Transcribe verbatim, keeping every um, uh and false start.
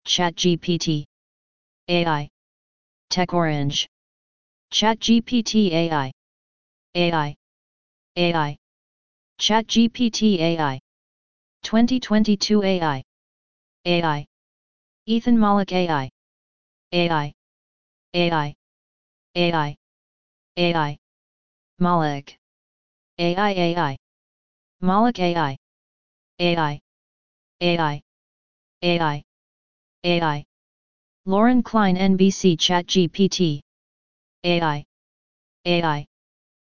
ChatGPT A I TechOrange ChatGPT A I A I A I ChatGPT A I twenty twenty-two A I A I Ethan Malik A I A I A I A I A I Malik A I A I Malik A I A I A I A I A I Lauren Klein N B C ChatGPT A I A I